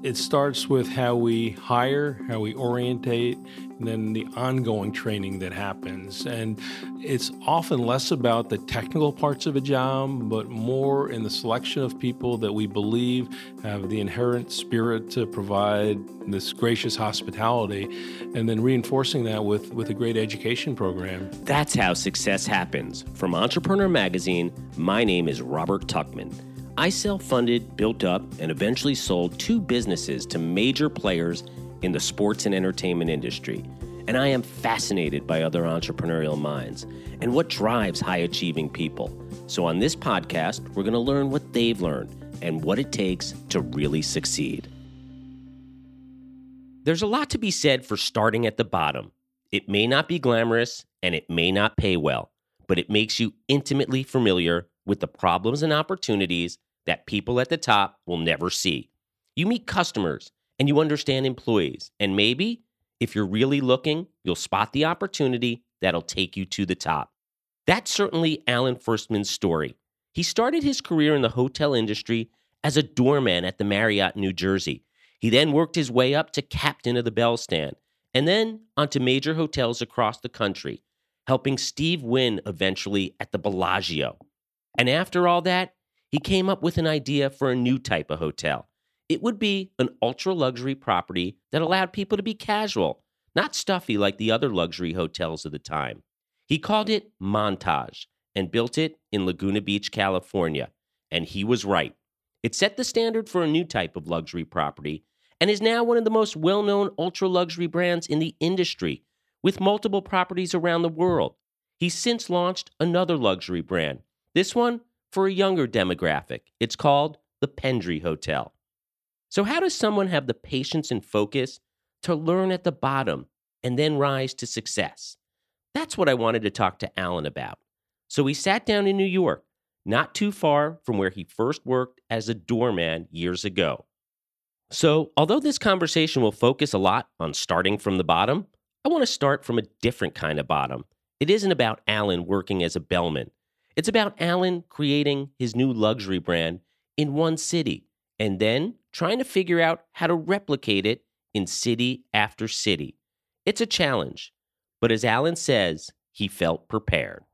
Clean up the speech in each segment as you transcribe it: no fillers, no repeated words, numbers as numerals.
It starts with how we hire, how we orientate, and then the ongoing training that happens. And it's often less about the technical parts of a job, but more in the selection of people that we believe have the inherent spirit to provide this gracious hospitality, and then reinforcing that with a great education program. That's how success happens. From Entrepreneur Magazine, my name is Robert Tuckman. I self-funded, built up, and eventually sold 2 businesses to major players in the sports and entertainment industry. And I am fascinated by other entrepreneurial minds and what drives high-achieving people. So on this podcast, we're going to learn what they've learned and what it takes to really succeed. There's a lot to be said for starting at the bottom. It may not be glamorous and it may not pay well, but it makes you intimately familiar with the problems and opportunities that people at the top will never see. You meet customers and you understand employees, and maybe, if you're really looking, you'll spot the opportunity that'll take you to the top. That's certainly Alan Firstman's story. He started his career in the hotel industry as a doorman at the Marriott, New Jersey. He then worked his way up to captain of the Bell Stand, and then onto major hotels across the country, helping Steve Wynn eventually at the Bellagio. And after all that, he came up with an idea for a new type of hotel. It would be an ultra-luxury property that allowed people to be casual, not stuffy like the other luxury hotels of the time. He called it Montage and built it in Laguna Beach, California. And he was right. It set the standard for a new type of luxury property and is now one of the most well-known ultra-luxury brands in the industry, with multiple properties around the world. He's since launched another luxury brand, this one for a younger demographic. It's called the Pendry Hotel. So how does someone have the patience and focus to learn at the bottom and then rise to success? That's what I wanted to talk to Alan about. So we sat down in New York, not too far from where he first worked as a doorman years ago. So although this conversation will focus a lot on starting from the bottom, I want to start from a different kind of bottom. It isn't about Alan working as a bellman. It's about Alan creating his new luxury brand in one city and then trying to figure out how to replicate it in city after city. It's a challenge, but as Alan says, he felt prepared.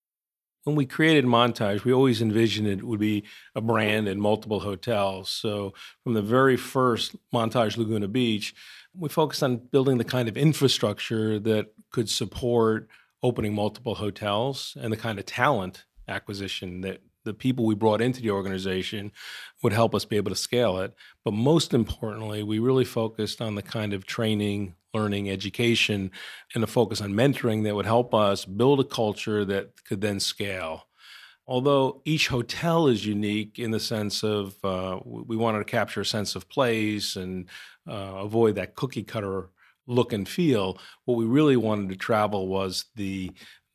When we created Montage, we always envisioned it would be a brand in multiple hotels. So from the very first Montage Laguna Beach, we focused on building the kind of infrastructure that could support opening multiple hotels and the kind of talent acquisition that the people we brought into the organization would help us be able to scale it. But most importantly, we really focused on the kind of training, learning, education, and a focus on mentoring that would help us build a culture that could then scale. Although each hotel is unique in the sense of we wanted to capture a sense of place and avoid that cookie cutter look and feel, what we really wanted to travel was the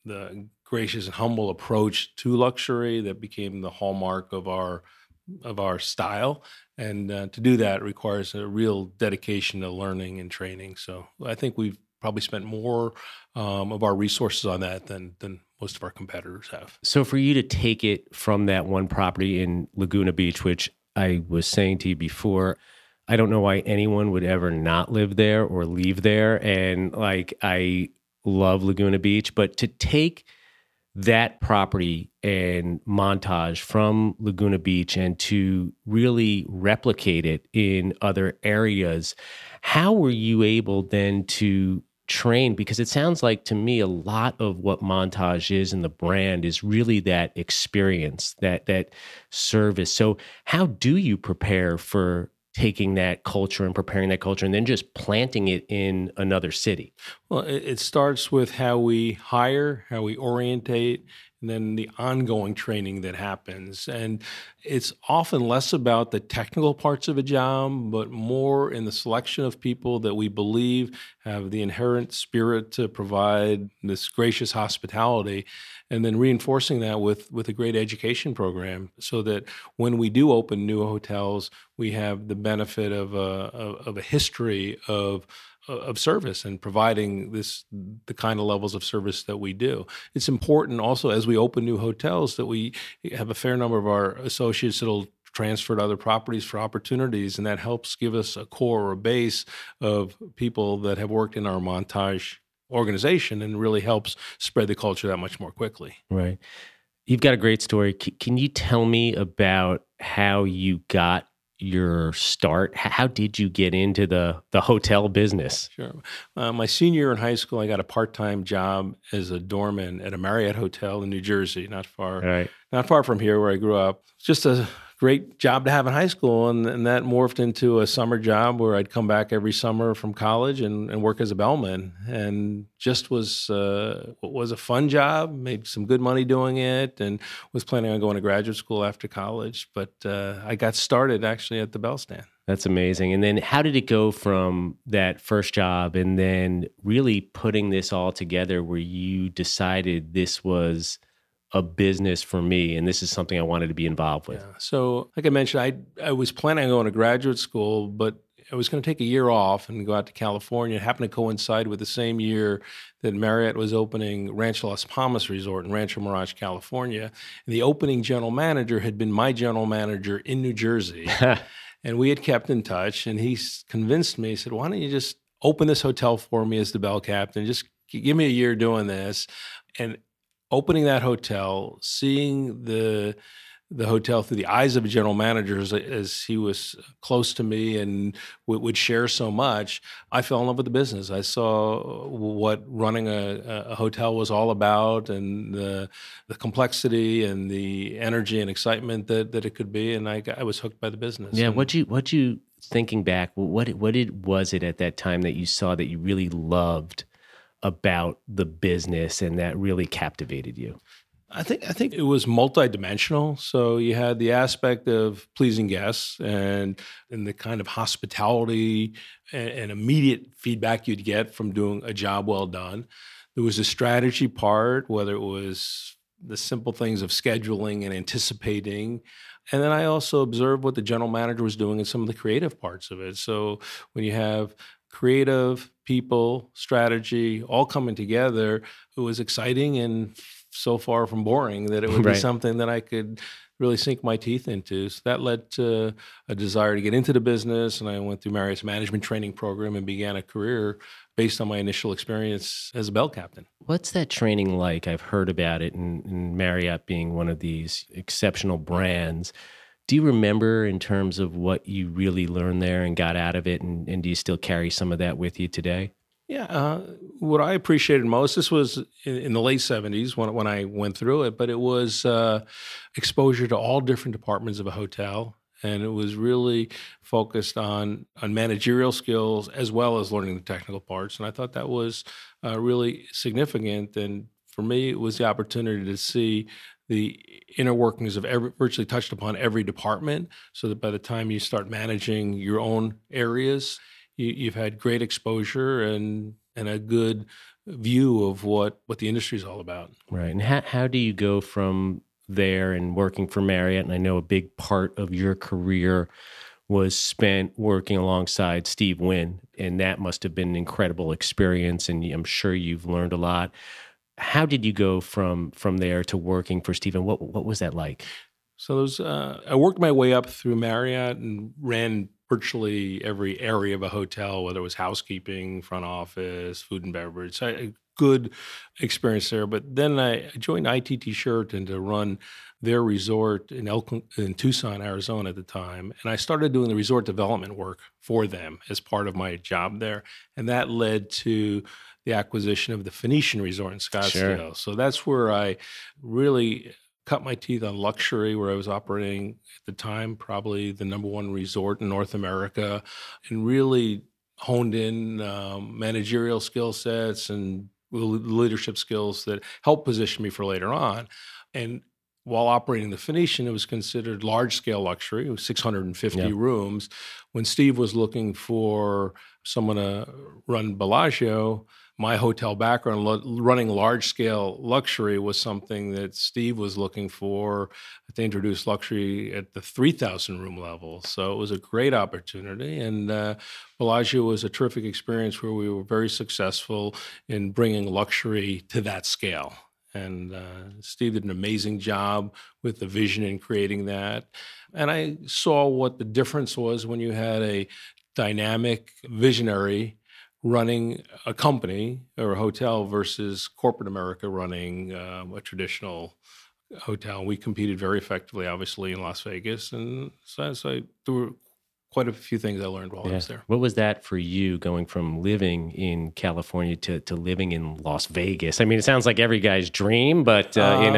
gracious and humble approach to luxury that became the hallmark of our style. And to do that requires a real dedication to learning and training. So I think we've probably spent more of our resources on that than most of our competitors have. So for you to take it from that one property in Laguna Beach, which I was saying to you before, I don't know why anyone would ever not live there or leave there. And I love Laguna Beach, but to take that property and Montage from Laguna Beach and to really replicate it in other areas, how were you able then to train? Because it sounds like to me a lot of what Montage is and the brand is really that experience, that service. So how do you prepare for taking that culture and preparing that culture and then just planting it in another city? Well, it starts with how we hire, how we orientate, and then the ongoing training that happens. And it's often less about the technical parts of a job, but more in the selection of people that we believe have the inherent spirit to provide this gracious hospitality, and then reinforcing that with a great education program so that when we do open new hotels, we have the benefit of a history of service and providing the kind of levels of service that we do. It's important also as we open new hotels that we have a fair number of our associates that'll transfer to other properties for opportunities, and that helps give us a core or a base of people that have worked in our Montage organization, and really helps spread the culture that much more quickly. Right. You've got a great story. Can you tell me about how you got your start? How did you get into the hotel business? Sure. My senior year in high school, I got a part-time job as a doorman at a Marriott hotel in New Jersey, not far from here where I grew up. Just a great job to have in high school, and that morphed into a summer job where I'd come back every summer from college and work as a bellman, and just was a fun job. Made some good money doing it, and was planning on going to graduate school after college. But I got started actually at the Bell Stand. That's amazing. And then how did it go from that first job and then really putting this all together where you decided this was a business for me and this is something I wanted to be involved with? Yeah. So like I mentioned, I was planning on going to graduate school, but I was going to take a year off and go out to California. It happened to coincide with the same year that Marriott was opening Rancho Las Palmas Resort in Rancho Mirage, California. And the opening general manager had been my general manager in New Jersey. And we had kept in touch, and he convinced me. He said, why don't you just open this hotel for me as the bell captain? Just give me a year doing this. And opening that hotel, seeing the hotel through the eyes of a general manager as he was close to me and would share so much, I fell in love with the business. I saw what running a hotel was all about, and the complexity and the energy and excitement that it could be, and I was hooked by the business. Yeah, what you thinking back, was it at that time that you saw that you really loved about the business and that really captivated you? I think it was multidimensional. So you had the aspect of pleasing guests and the kind of hospitality and immediate feedback you'd get from doing a job well done. There was a strategy part, whether it was the simple things of scheduling and anticipating. And then I also observed what the general manager was doing in some of the creative parts of it. So when you have creative, people, strategy, all coming together, it was exciting and so far from boring that it would be something that I could really sink my teeth into. So that led to a desire to get into the business, and I went through Marriott's management training program and began a career based on my initial experience as a bell captain. What's that training like? I've heard about it, and Marriott being one of these exceptional brands. Do you remember in terms of what you really learned there and got out of it, and do you still carry some of that with you today? Yeah, what I appreciated most, this was in the late 70s when I went through it, but it was exposure to all different departments of a hotel. And it was really focused on managerial skills as well as learning the technical parts. And I thought that was really significant. And for me, it was the opportunity to see the inner workings of virtually touched upon every department, so that by the time you start managing your own areas, you've had great exposure and a good view of what the industry is all about. Right. And how do you go from there and working for Marriott? And I know a big part of your career was spent working alongside Steve Wynn, and that must have been an incredible experience, and I'm sure you've learned a lot. How did you go from there to working for Steve, and what was that like? So I worked my way up through Marriott and ran virtually every area of a hotel, whether it was housekeeping, front office, food and beverage. So a good experience there. But then I joined ITT Sheraton to run their resort in Tucson, Arizona at the time. And I started doing the resort development work for them as part of my job there. And that led to the acquisition of the Phoenician Resort in Scottsdale. Sure. So that's where I really cut my teeth on luxury, where I was operating at the time, probably the number one resort in North America, and really honed in managerial skill sets and leadership skills that helped position me for later on. And while operating the Phoenician, it was considered large-scale luxury. It was 650 rooms. When Steve was looking for someone to run Bellagio, my hotel background, running large-scale luxury, was something that Steve was looking for to introduce luxury at the 3,000-room level. So it was a great opportunity, and Bellagio was a terrific experience where we were very successful in bringing luxury to that scale. And Steve did an amazing job with the vision in creating that. And I saw what the difference was when you had a dynamic visionary running a company or a hotel versus corporate America running a traditional hotel. We competed very effectively, obviously, in Las Vegas. And so there were quite a few things I learned while I was there. What was that for you, going from living in California to living in Las Vegas? I mean, it sounds like every guy's dream, but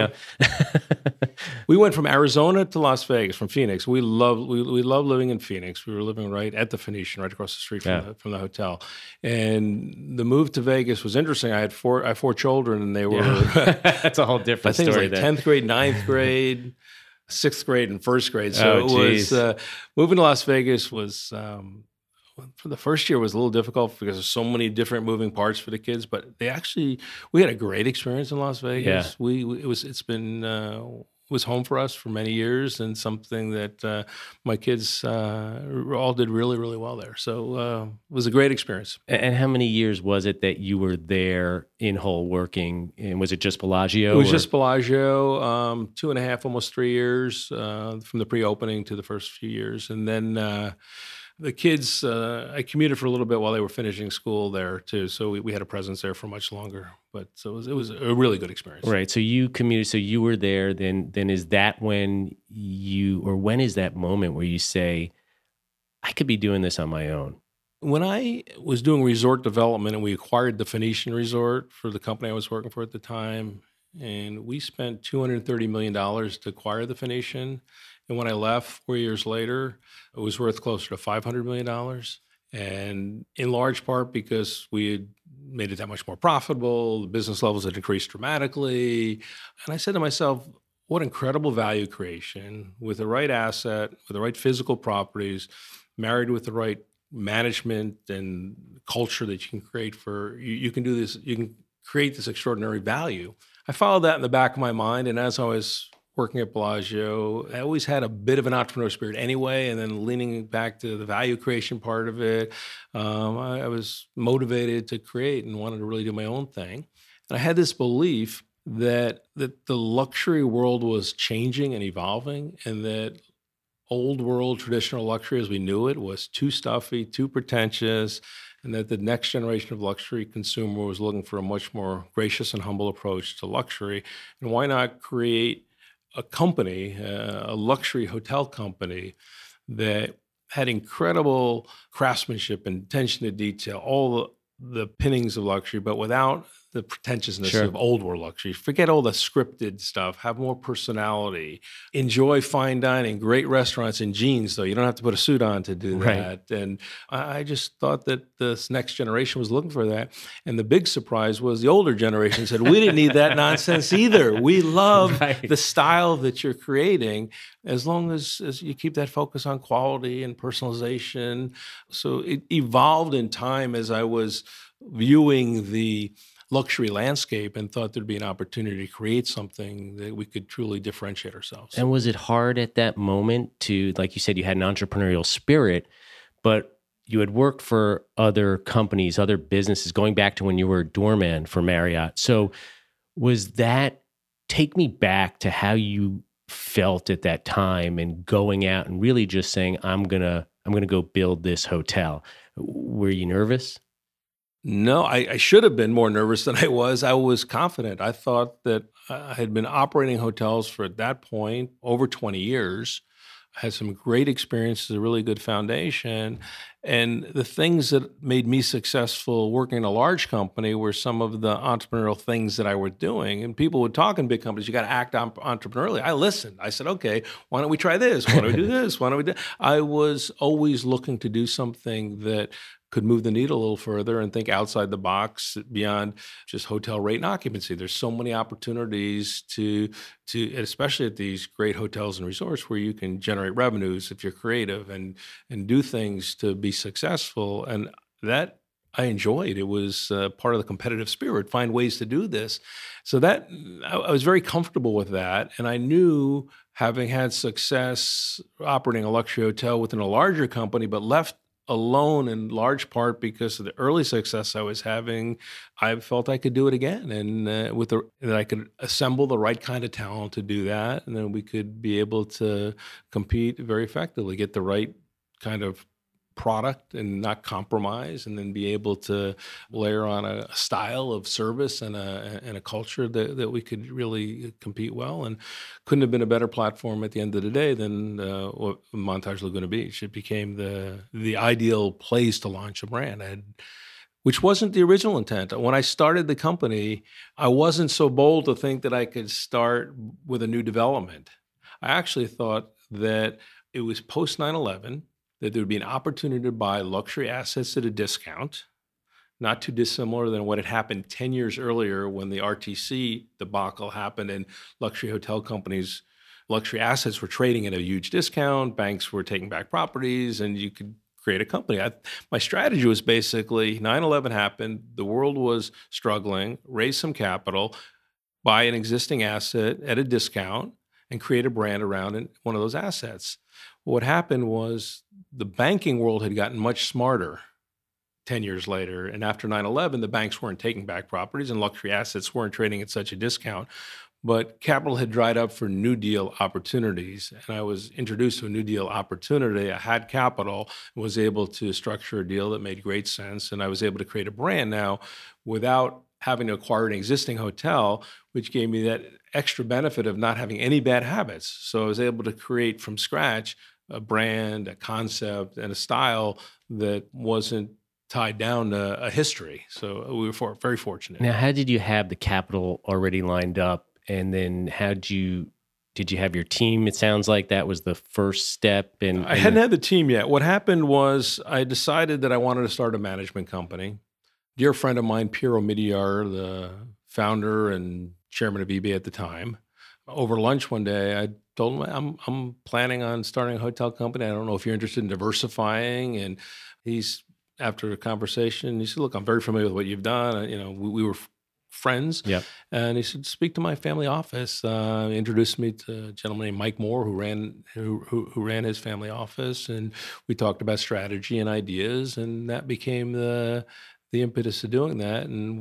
we went from Arizona to Las Vegas, from Phoenix. We love living in Phoenix. We were living right at the Phoenician, right across the street from the hotel. And the move to Vegas was interesting. I had four children, and they were that's a whole different story. I think it was like 10th grade, 9th grade. 6th grade and 1st grade. So it was moving to Las Vegas was for the first year was a little difficult because there's so many different moving parts for the kids. But we had a great experience in Las Vegas. It was home for us for many years, and something that my kids all did really, really well there. So it was a great experience. And how many years was it that you were there in Hull working? And was it just Bellagio? It was just Bellagio, 2.5, almost 3 years from the pre-opening to the first few years. And then the kids, I commuted for a little bit while they were finishing school there too. So we had a presence there for much longer. But so it was a really good experience. Right. So you commuted. So you were there. Then is that when when is that moment where you say, I could be doing this on my own? When I was doing resort development and we acquired the Phoenician Resort for the company I was working for at the time, and we spent $230 million to acquire the Phoenician. And when I left 4 years later, it was worth closer to $500 million. And in large part because we had made it that much more profitable, the business levels had increased dramatically. And I said to myself, what incredible value creation with the right asset, with the right physical properties, married with the right management and culture that you can create you can do this, you can create this extraordinary value. I followed that in the back of my mind. And as I was working at Bellagio, I always had a bit of an entrepreneur spirit anyway, and then leaning back to the value creation part of it, I was motivated to create and wanted to really do my own thing. And I had this belief that the luxury world was changing and evolving, and that old world traditional luxury as we knew it was too stuffy, too pretentious, and that the next generation of luxury consumer was looking for a much more gracious and humble approach to luxury. And why not create a company, a luxury hotel company that had incredible craftsmanship and attention to detail, all the pinnings of luxury, but without the pretentiousness of old world luxury. Forget all the scripted stuff. Have more personality. Enjoy fine dining, great restaurants in jeans, though. You don't have to put a suit on to do that. And I just thought that this next generation was looking for that. And the big surprise was the older generation said, we didn't need that nonsense either. We love the style that you're creating, as long as you keep that focus on quality and personalization. So it evolved in time as I was viewing the luxury landscape and thought there'd be an opportunity to create something that we could truly differentiate ourselves. And was it hard at that moment to, like you said, you had an entrepreneurial spirit, but you had worked for other companies, other businesses, going back to when you were a doorman for Marriott. So take me back to how you felt at that time and going out and really just saying, I'm gonna go build this hotel. Were you nervous? No, I should have been more nervous than I was. I was confident. I thought that I had been operating hotels for, at that point, over 20 years. I had some great experiences, a really good foundation. And the things that made me successful working in a large company were some of the entrepreneurial things that I was doing. And people would talk in big companies, you got to act entrepreneurially. I listened. I said, okay, why don't we try this? Why don't we do this? Why don't we do? I was always looking to do something that could move the needle a little further and think outside the box beyond just hotel rate and occupancy. There's so many opportunities to especially at these great hotels and resorts where you can generate revenues if you're creative and do things to be successful. And that I enjoyed. It was part of the competitive spirit, find ways to do this. So that I was very comfortable with that. And I knew, having had success operating a luxury hotel within a larger company, but left alone in large part because of the early success I was having. I felt I could do it again, and that I could assemble the right kind of talent to do that, and then we could be able to compete very effectively, get the right kind of product and not compromise, and then be able to layer on a style of service and a culture that we could really compete well. And couldn't have been a better platform at the end of the day than Montage Laguna Beach. It became the ideal place to launch a brand, which wasn't the original intent. When I started the company, I wasn't so bold to think that I could start with a new development. I actually thought that it was post 9/11, that there would be an opportunity to buy luxury assets at a discount, not too dissimilar than what had happened 10 years earlier when the RTC debacle happened and luxury hotel companies, luxury assets were trading at a huge discount, banks were taking back properties, and you could create a company. My strategy was basically 9/11 happened, the world was struggling, raise some capital, buy an existing asset at a discount, and create a brand around one of those assets. What happened was the banking world had gotten much smarter 10 years later. And after 9/11, the banks weren't taking back properties and luxury assets weren't trading at such a discount. But capital had dried up for New Deal opportunities. And I was introduced to a New Deal opportunity. I had capital and was able to structure a deal that made great sense. And I was able to create a brand now without having to acquire an existing hotel, which gave me that extra benefit of not having any bad habits. So I was able to create from scratch a brand, a concept, and a style that wasn't tied down to a history. So we were very fortunate. Now, how did you have the capital already lined up? And then did you have your team? It sounds like that was the first step. And I hadn't had the team yet. What happened was I decided that I wanted to start a management company. Dear friend of mine, Piero Migliar, the founder and chairman of eBay at the time, over lunch one day, I told him, I'm planning on starting a hotel company. I don't know if you're interested in diversifying. And after a conversation, he said, look, I'm very familiar with what you've done. We were friends. Yep. And he said, speak to my family office. Introduced me to a gentleman named Mike Moore, who ran his family office. And we talked about strategy and ideas. And that became the impetus to doing that. And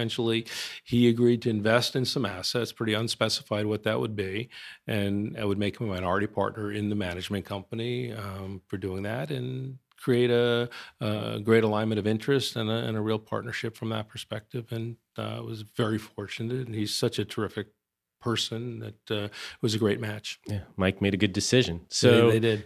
he agreed to invest in some assets, pretty unspecified what that would be. And I would make him a minority partner in the management company for doing that, and create a great alignment of interest and a real partnership from that perspective. And I was very fortunate. And he's such a terrific person that it was a great match. Yeah, Mike made a good decision. So they did.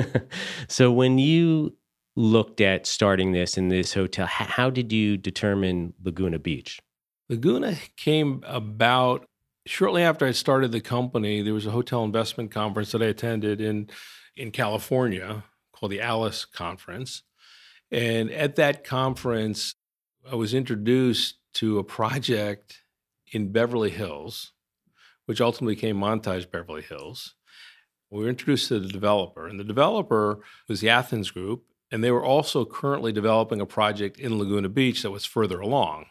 So when you looked at starting this in this hotel, how did you determine Laguna Beach? Laguna came about shortly after I started the company. There was a hotel investment conference that I attended in California called the Alice Conference. And at that conference, I was introduced to a project in Beverly Hills, which ultimately became Montage Beverly Hills. We were introduced to the developer, and the developer was the Athens Group. And they were also currently developing a project in Laguna Beach that was further along.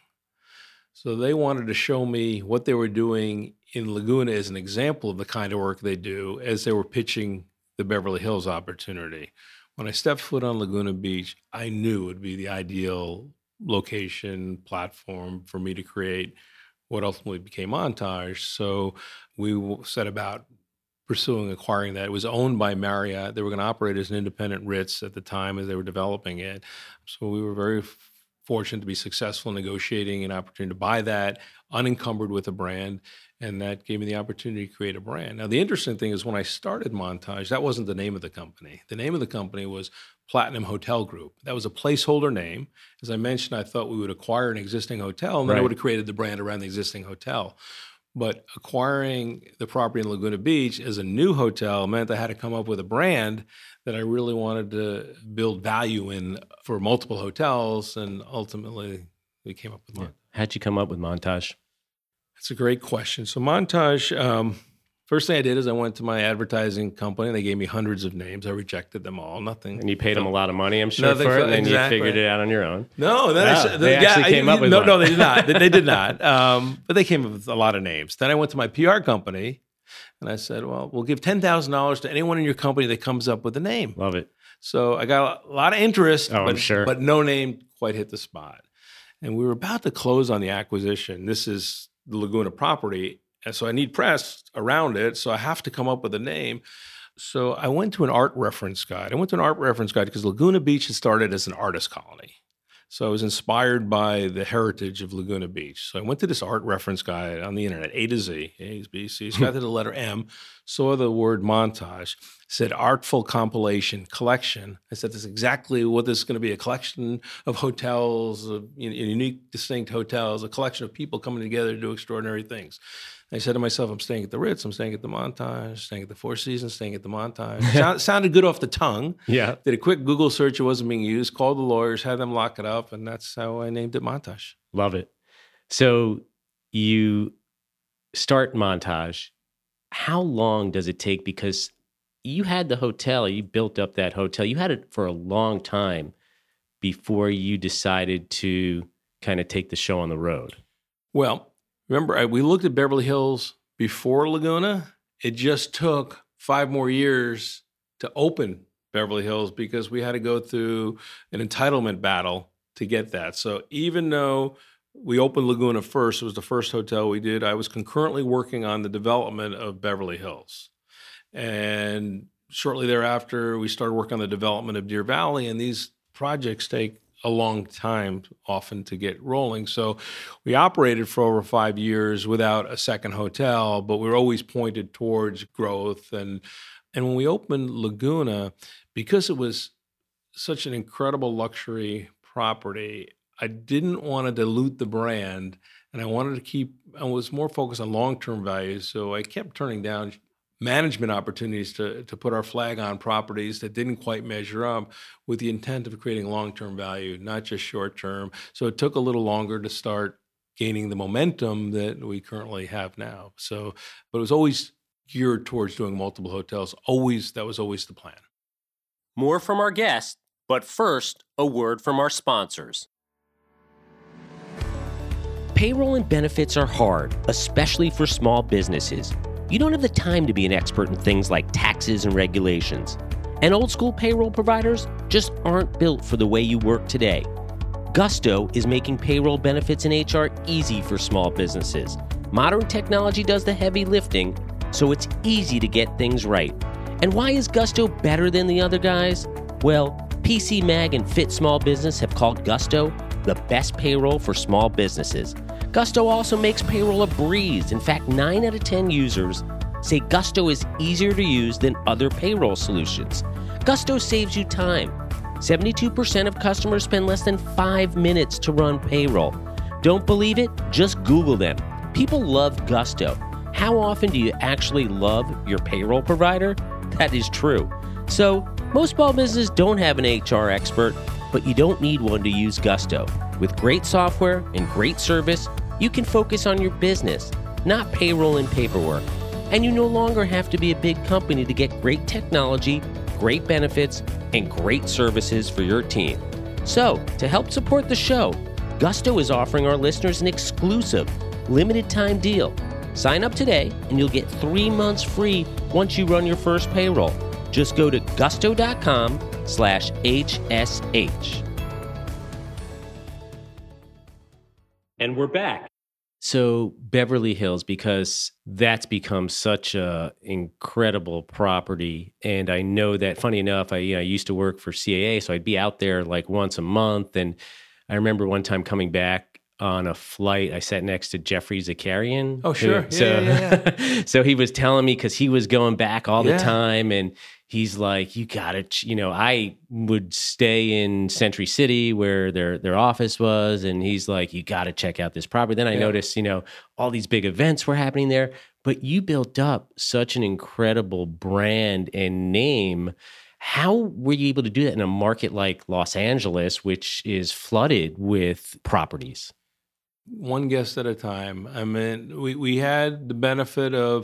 So they wanted to show me what they were doing in Laguna as an example of the kind of work they do as they were pitching the Beverly Hills opportunity. When I stepped foot on Laguna Beach, I knew it would be the ideal location, platform for me to create what ultimately became Montage. So we set about acquiring that. It was owned by Marriott. They were going to operate as an independent Ritz at the time as they were developing it. So we were very fortunate to be successful in negotiating an opportunity to buy that, unencumbered with a brand, and that gave me the opportunity to create a brand. Now, the interesting thing is when I started Montage, that wasn't the name of the company. The name of the company was Platinum Hotel Group. That was a placeholder name. As I mentioned, I thought we would acquire an existing hotel, and then I would have created the brand around the existing hotel. But acquiring the property in Laguna Beach as a new hotel meant I had to come up with a brand that I really wanted to build value in for multiple hotels, and ultimately we came up with Montage. How'd you come up with Montage? That's a great question. So Montage, first thing I did is I went to my advertising company. They gave me hundreds of names. I rejected them all. Nothing. And you paid them a lot of money, I'm sure, for it, and then you figured it out on your own. No, they actually came up with one. No, they did not. They did not. But they came up with a lot of names. Then I went to my PR company, and I said, well, we'll give $10,000 to anyone in your company that comes up with a name. Love it. So I got a lot of interest, I'm sure. but no name quite hit the spot. And we were about to close on the acquisition. This is the Laguna property. And so I need press around it. So I have to come up with a name. So I went to an art reference guide. I went to an art reference guide because Laguna Beach had started as an artist colony. So I was inspired by the heritage of Laguna Beach. So I went to this art reference guide on the internet, A to Z, A, B, C, got to the letter M, saw the word Montage, said artful compilation, collection. I said, this is exactly what this is going to be, a collection of hotels, unique, distinct hotels, a collection of people coming together to do extraordinary things. I said to myself, I'm staying at the Ritz, I'm staying at the Montage, staying at the Four Seasons, staying at the Montage. Sounded good off the tongue. Yeah. Did a quick Google search, it wasn't being used, called the lawyers, had them lock it up, and that's how I named it Montage. Love it. So you start Montage. How long does it take? Because you had the hotel, you built up that hotel. You had it for a long time before you decided to kind of take the show on the road. Well, remember, we looked at Beverly Hills before Laguna. It just took 5 more years to open Beverly Hills because we had to go through an entitlement battle to get that. So even though we opened Laguna first, it was the first hotel we did, I was concurrently working on the development of Beverly Hills. And shortly thereafter, we started working on the development of Deer Valley, and these projects take a long time often to get rolling. So we operated for over 5 years without a second hotel, but we were always pointed towards growth. And when we opened Laguna, because it was such an incredible luxury property, I didn't want to dilute the brand, and I was more focused on long-term values. So I kept turning down management opportunities to put our flag on properties that didn't quite measure up with the intent of creating long-term value, not just short-term. So it took a little longer to start gaining the momentum that we currently have now. So, but it was always geared towards doing multiple hotels. That was always the plan. More from our guest, but first, a word from our sponsors. Payroll and benefits are hard, especially for small businesses. You don't have the time to be an expert in things like taxes and regulations. And old school payroll providers just aren't built for the way you work today. Gusto is making payroll, benefits, and HR easy for small businesses. Modern technology does the heavy lifting, so it's easy to get things right. And why is Gusto better than the other guys? Well, PC Mag and Fit Small Business have called Gusto the best payroll for small businesses. Gusto also makes payroll a breeze. In fact, 9 out of 10 users say Gusto is easier to use than other payroll solutions. Gusto saves you time. 72% of customers spend less than 5 minutes to run payroll. Don't believe it? Just Google them. People love Gusto. How often do you actually love your payroll provider? That is true. So, most small businesses don't have an HR expert, but you don't need one to use Gusto. With great software and great service, you can focus on your business, not payroll and paperwork. And you no longer have to be a big company to get great technology, great benefits, and great services for your team. So, to help support the show, Gusto is offering our listeners an exclusive, limited-time deal. Sign up today, and you'll get 3 months free once you run your first payroll. Just go to gusto.com/HSH. And we're back. So Beverly Hills, because that's become such a incredible property. And I know that, funny enough, I used to work for CAA, so I'd be out there like once a month. And I remember one time coming back on a flight, I sat next to Jeffrey Zakarian. Oh, sure. Yeah. So he was telling me, because he was going back all the time, and he's like, you got to, I would stay in Century City where their office was. And he's like, you got to check out this property. Then I noticed, all these big events were happening there. But you built up such an incredible brand and name. How were you able to do that in a market like Los Angeles, which is flooded with properties? One guest at a time. I mean, we had the benefit of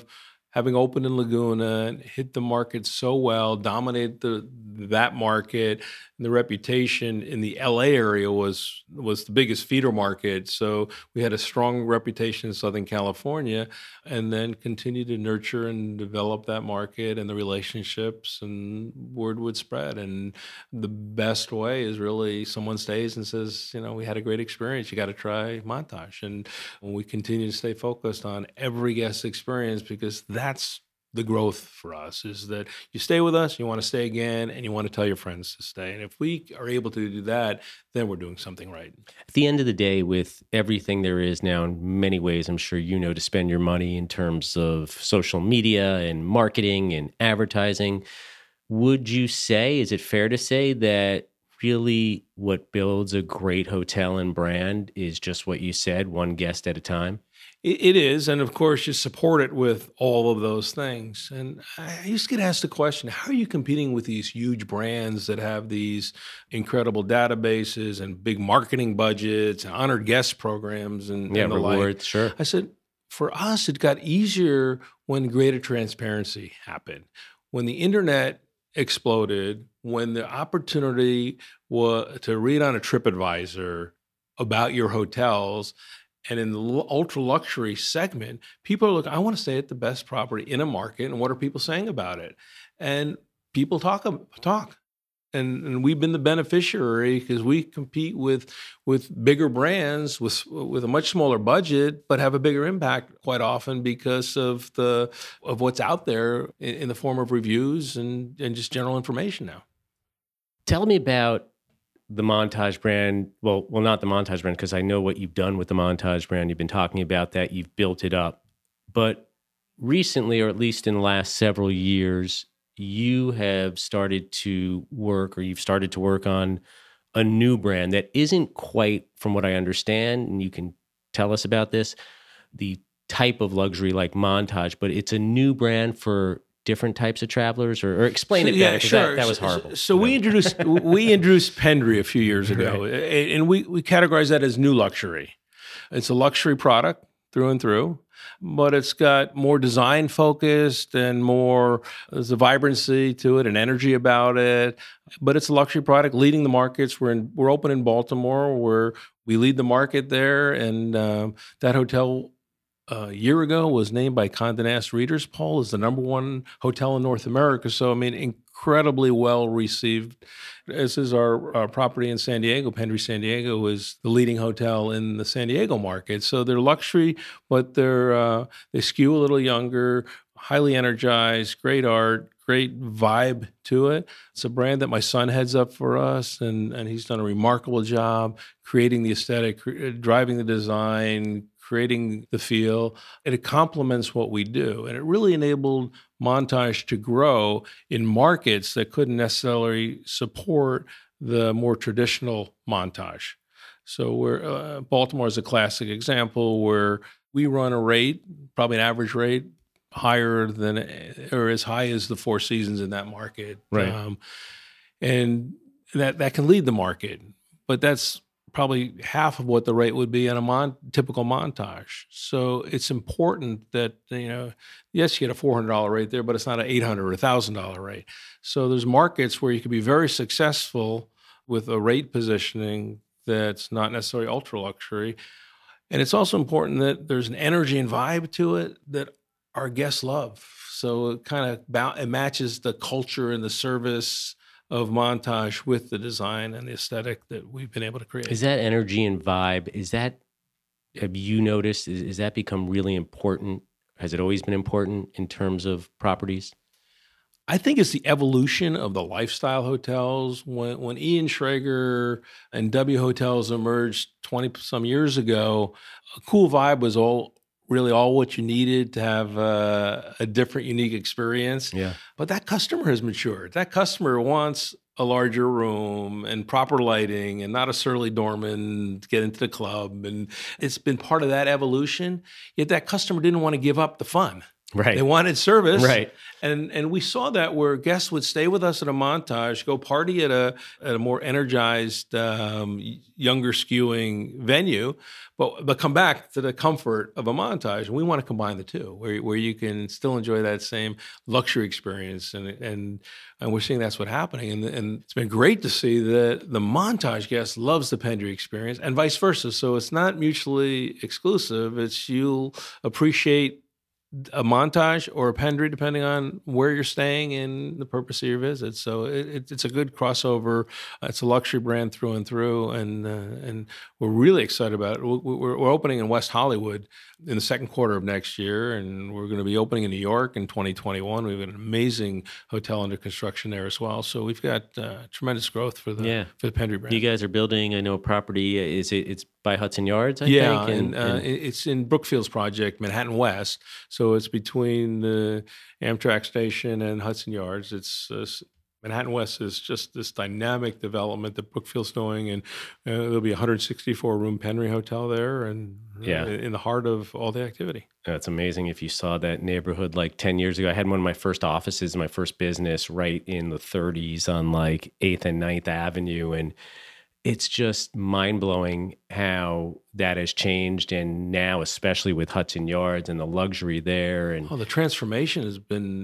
having opened in Laguna, hit the market so well, dominated that market, and the reputation in the LA area was the biggest feeder market. So we had a strong reputation in Southern California, and then continued to nurture and develop that market and the relationships, and word would spread. And the best way is really someone stays and says, we had a great experience. You got to try Montage. And we continue to stay focused on every guest experience, because that's the growth for us, is that you stay with us, you want to stay again, and you want to tell your friends to stay. And if we are able to do that, then we're doing something right. At the end of the day, with everything there is now, in many ways, I'm sure to spend your money in terms of social media and marketing and advertising, would you say, is it fair to say that really what builds a great hotel and brand is just what you said, one guest at a time? It is. And of course, you support it with all of those things. And I used to get asked the question, how are you competing with these huge brands that have these incredible databases and big marketing budgets and honored guest programs and the rewards, like? Sure. I said, for us, it got easier when greater transparency happened. When the internet exploded, when the opportunity was to read on a TripAdvisor about your hotels. And in the ultra luxury segment, people are looking, I want to stay at the best property in a market. And what are people saying about it? And people talk. And we've been the beneficiary, because we compete with bigger brands with a much smaller budget, but have a bigger impact quite often because of what's out there in the form of reviews and just general information now. Tell me about the Montage brand. Well, not the Montage brand, because I know what you've done with the Montage brand. You've been talking about that. You've built it up. But recently, or at least in the last several years, you have started to work, or you've started to work on a new brand that isn't quite, from what I understand, and you can tell us about this, the type of luxury like Montage, but it's a new brand for different types of travelers, or explain it better. Yeah, sure. That was horrible. So we introduced Pendry a few years ago, right. And we categorize that as new luxury. It's a luxury product through and through, but it's got more design focused and there's a vibrancy to it and energy about it. But it's a luxury product leading the markets. We're open in Baltimore, where we lead the market there, and that hotel a year ago was named by Condé Nast Readers Poll as the #1 hotel in North America. So, incredibly well received. As is our property in San Diego. Pendry San Diego is the leading hotel in the San Diego market. So they're luxury, but they skew a little younger, highly energized, great art, great vibe to it. It's a brand that my son heads up for us, and he's done a remarkable job creating the aesthetic, driving the design, creating the feel. And it complements what we do. And it really enabled Montage to grow in markets that couldn't necessarily support the more traditional Montage. So Baltimore is a classic example where we run a rate, probably an average rate, higher than, or as high as the Four Seasons in that market. Right. And that can lead the market. But that's probably half of what the rate would be on a typical Montage. So it's important that, yes, you get a $400 rate there, but it's not an $800 or $1,000 rate. So there's markets where you can be very successful with a rate positioning that's not necessarily ultra luxury. And it's also important that there's an energy and vibe to it that our guests love. So it kind of it matches the culture and the service of Montage with the design and the aesthetic that we've been able to create. Is that energy and vibe, have you noticed, is that become really important? Has it always been important in terms of properties? I think it's the evolution of the lifestyle hotels. When Ian Schrager and W Hotels emerged 20-some years ago, a cool vibe was really all what you needed to have a different, unique experience. Yeah. But that customer has matured. That customer wants a larger room and proper lighting and not a surly doorman to get into the club. And it's been part of that evolution. Yet that customer didn't want to give up the fun. Right. They wanted service. Right. And we saw that where guests would stay with us at a Montage, go party at a more energized, younger skewing venue, but come back to the comfort of a Montage. And we want to combine the two, where you can still enjoy that same luxury experience. And we're seeing that's what's happening. And it's been great to see that the Montage guest loves the Pendry experience and vice versa. So it's not mutually exclusive. It's you'll appreciate a Montage or a Pendry, depending on where you're staying and the purpose of your visit. So it's a good crossover. It's a luxury brand through and through, and we're really excited about it. We're opening in West Hollywood in the second quarter of next year, and we're going to be opening in New York in 2021. We've got an amazing hotel under construction there as well. So we've got tremendous growth for the Pendry brand. You guys are building, I know, a property. It's by Hudson Yards, I think? And it's in Brookfield's project, Manhattan West. So it's between the Amtrak station and Hudson Yards. It's Manhattan West is just this dynamic development that Brookfield's doing, and there'll be a 164-room Pendry hotel there, and in the heart of all the activity. It's amazing if you saw that neighborhood like 10 years ago. I had one of my first offices, my first business, right in the 30s on like 8th and 9th Avenue, and it's just mind-blowing how that has changed, and now especially with Hudson Yards and the luxury there. And the transformation has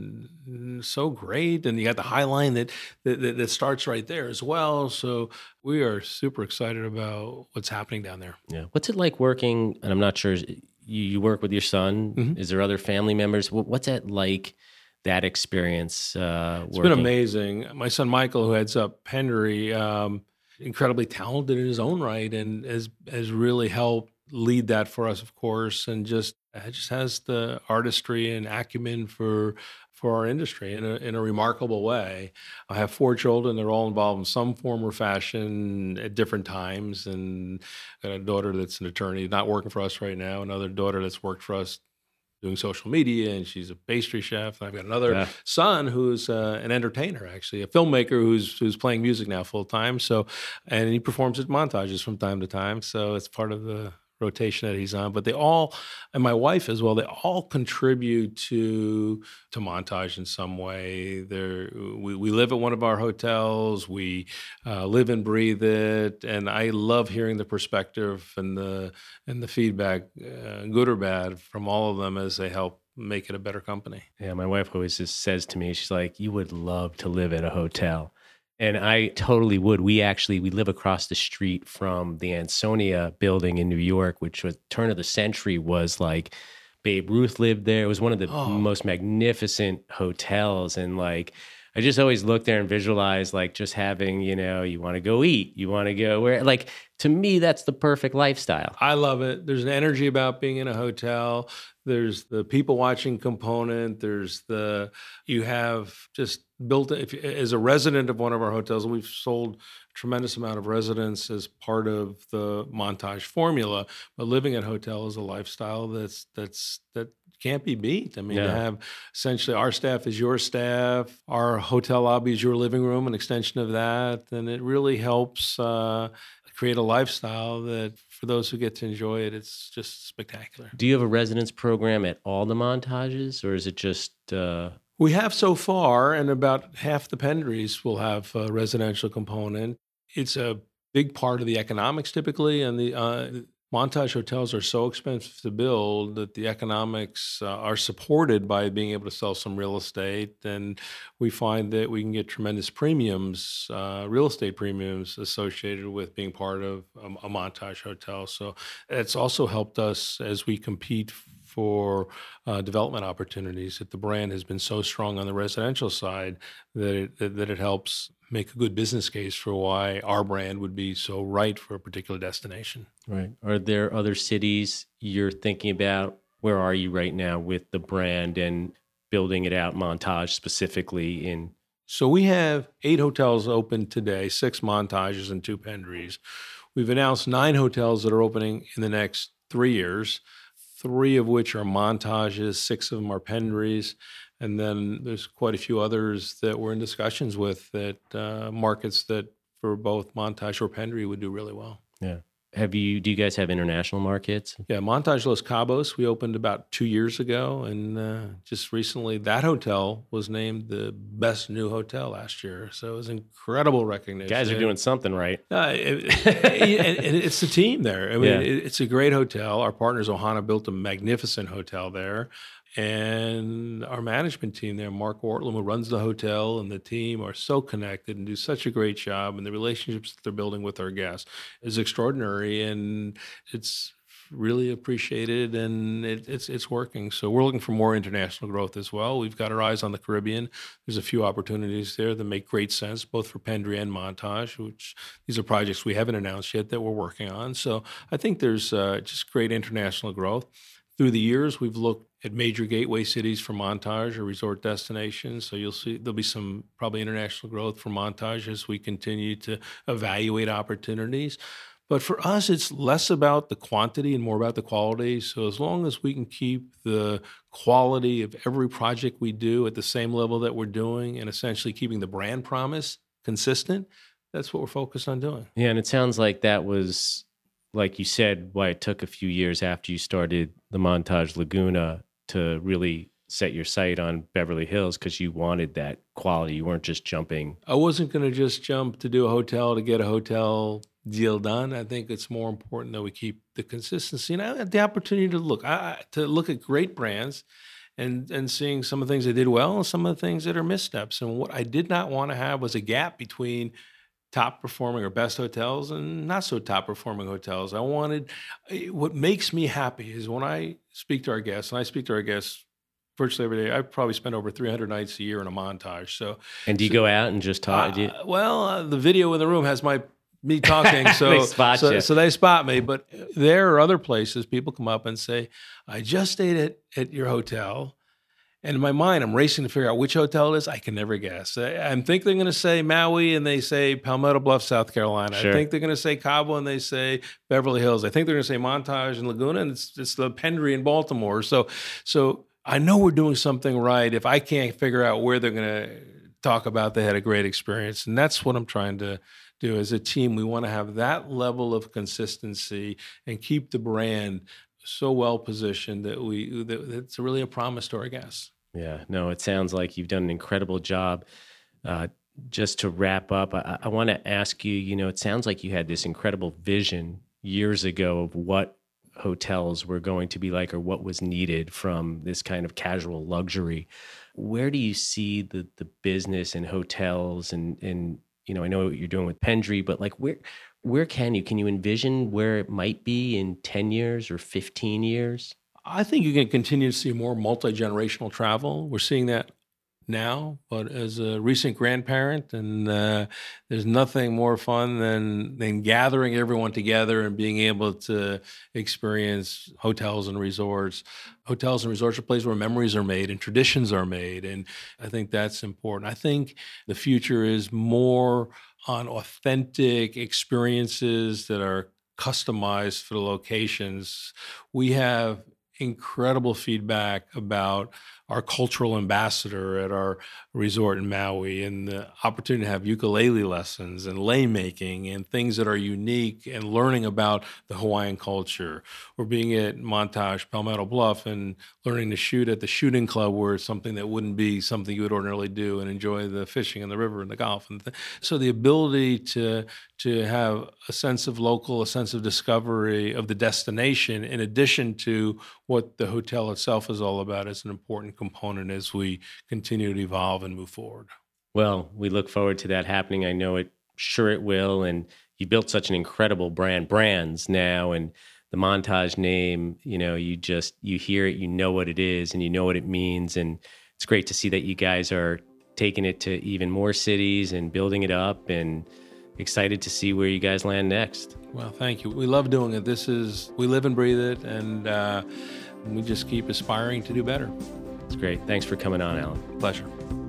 been so great, and you got the High Line that starts right there as well. So we are super excited about what's happening down there. Yeah, what's it like working? And I'm not sure. You work with your son. Mm-hmm. Is there other family members? What's that like? That experience? It's been amazing. My son Michael, who heads up Pendry, incredibly talented in his own right, and has really helped lead that for us, of course, and just has the artistry and acumen for our industry in a remarkable way. I have 4 children. They're all involved in some form or fashion at different times, and I've got a daughter that's an attorney, not working for us right now, another daughter that's worked for us doing social media, and she's a pastry chef. And I've got another son who's an entertainer, actually, a filmmaker who's playing music now full time. So, and he performs at Montages from time to time. So it's part of the rotation that he's on. But they all, and my wife as well, they all contribute to Montage in some way. We live at one of our hotels. We live and breathe it, and I love hearing the perspective and the feedback, good or bad, from all of them as they help make it a better company. Yeah, my wife always just says to me, she's like, "You would love to live at a hotel." And I totally would. We live across the street from the Ansonia building in New York, which was turn of the century, was like Babe Ruth lived there. It was one of the most magnificent hotels. And like, I just always look there and visualize like just having, you want to go eat, you want to go where, like, to me, that's the perfect lifestyle. I love it. There's an energy about being in a hotel. There's the people watching component. You have just built, as a resident of one of our hotels, we've sold a tremendous amount of residents as part of the Montage formula, but living at a hotel is a lifestyle that can't be beat. I mean, to have essentially our staff is your staff, our hotel lobby is your living room, an extension of that, and it really helps create a lifestyle that for those who get to enjoy it, it's just spectacular. Do you have a residence program at all the Montages, or is it just... We have so far, and about half the Pendrys will have a residential component. It's a big part of the economics typically, and the Montage hotels are so expensive to build that the economics are supported by being able to sell some real estate, and we find that we can get tremendous premiums, real estate premiums associated with being part of a Montage hotel. So it's also helped us as we compete for development opportunities, that the brand has been so strong on the residential side that it helps make a good business case for why our brand would be so right for a particular destination. Right. Are there other cities you're thinking about? Where are you right now with the brand and building it out, Montage specifically in? So we have 8 hotels open today, 6 Montages and 2 Pendrys. We've announced 9 hotels that are opening in the next 3 years, 3 of which are Montages, 6 of them are Pendrys. And then there's quite a few others that we're in discussions with, that markets that for both Montage or Pendry would do really well. Yeah. do you guys have international markets? Yeah, Montage Los Cabos, we opened about 2 years ago. And just recently, that hotel was named the best new hotel last year. So it was incredible recognition. You guys are doing something right. And it's the team there. I mean, it's a great hotel. Our partners, Ohana, built a magnificent hotel there. And our management team there, Mark Ortland, who runs the hotel, and the team are so connected and do such a great job. And the relationships that they're building with our guests is extraordinary, and it's really appreciated, and it's working. So we're looking for more international growth as well. We've got our eyes on the Caribbean. There's a few opportunities there that make great sense, both for Pendry and Montage, which these are projects we haven't announced yet that we're working on. So I think there's just great international growth. Through the years, we've looked at major gateway cities for Montage or resort destinations. So you'll see there'll be some probably international growth for Montage as we continue to evaluate opportunities. But for us, it's less about the quantity and more about the quality. So as long as we can keep the quality of every project we do at the same level that we're doing and essentially keeping the brand promise consistent, that's what we're focused on doing. Yeah, and it sounds like that was, like you said, why it took a few years after you started the Montage Laguna to really set your sight on Beverly Hills, because you wanted that quality. You weren't just jumping. I wasn't going to just jump to do a hotel to get a hotel deal done. I think it's more important that we keep the consistency. And I had the opportunity to look at great brands and seeing some of the things they did well and some of the things that are missteps. And what I did not want to have was a gap between top performing or best hotels and not so top performing hotels. What makes me happy is when I speak to our guests, and I speak to our guests virtually every day. I probably spend over 300 nights a year in a Montage. And do you go out and just talk? The video in the room has me talking, so they spot you. So they spot me. But there are other places people come up and say, "I just stayed at your hotel." And in my mind, I'm racing to figure out which hotel it is. I can never guess. I think they're going to say Maui, and they say Palmetto Bluff, South Carolina. Sure. I think they're going to say Cabo, and they say Beverly Hills. I think they're going to say Montage and Laguna, and it's the Pendry in Baltimore. So I know we're doing something right if I can't figure out where they're going to talk about they had a great experience. And that's what I'm trying to do. As a team, we want to have that level of consistency and keep the brand so well positioned that it's really a promise to our guests. Yeah, no, it sounds like you've done an incredible job. Just to wrap up, I want to ask you, it sounds like you had this incredible vision years ago of what hotels were going to be like or what was needed from this kind of casual luxury. Where do you see the business and hotels and I know what you're doing with Pendry, but like where can you envision where it might be in 10 years or 15 years? I think you can continue to see more multi-generational travel. We're seeing that now, but as a recent grandparent, and there's nothing more fun than gathering everyone together and being able to experience hotels and resorts. Hotels and resorts are places where memories are made and traditions are made, and I think that's important. I think the future is more on authentic experiences that are customized for the locations. We have incredible feedback about our cultural ambassador at our resort in Maui and the opportunity to have ukulele lessons and lei making and things that are unique and learning about the Hawaiian culture. Or being at Montage Palmetto Bluff and learning to shoot at the shooting club, where it's something that wouldn't be something you would ordinarily do, and enjoy the fishing and the river and the golf. So the ability to have a sense of local, a sense of discovery of the destination, in addition to what the hotel itself is all about, is an important component as we continue to evolve and move forward. Well, we look forward to that happening. I know it will. And you built such an incredible brands now, and the Montage name, you hear it, you know what it is, and you know what it means. And it's great to see that you guys are taking it to even more cities and building it up, and excited to see where you guys land next. Well, thank you. We love doing it. We live and breathe it, and we just keep aspiring to do better. It's great. Thanks for coming on, Alan. Pleasure.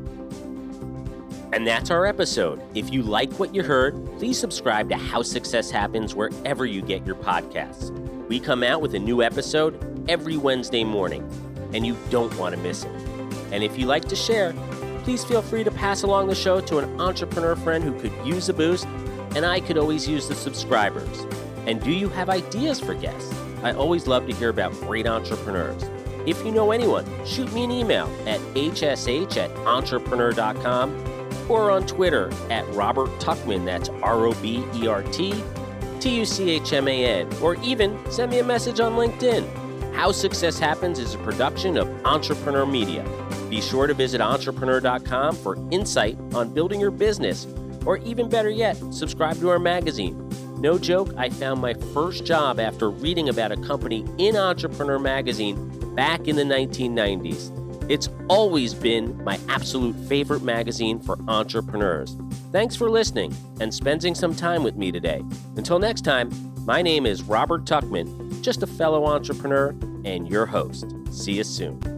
And that's our episode. If you like what you heard, please subscribe to How Success Happens wherever you get your podcasts. We come out with a new episode every Wednesday morning, and you don't want to miss it. And if you like to share, please feel free to pass along the show to an entrepreneur friend who could use a boost, and I could always use the subscribers. And do you have ideas for guests? I always love to hear about great entrepreneurs. If you know anyone, shoot me an email at hsh@entrepreneur.com or on Twitter at Robert Tuchman, that's RobertTuchman, or even send me a message on LinkedIn. How Success Happens is a production of Entrepreneur Media. Be sure to visit entrepreneur.com for insight on building your business, or even better yet, subscribe to our magazine. No joke, I found my first job after reading about a company in Entrepreneur magazine back in the 1990s. It's always been my absolute favorite magazine for entrepreneurs. Thanks for listening and spending some time with me today. Until next time, my name is Robert Tuchman, just a fellow entrepreneur and your host. See you soon.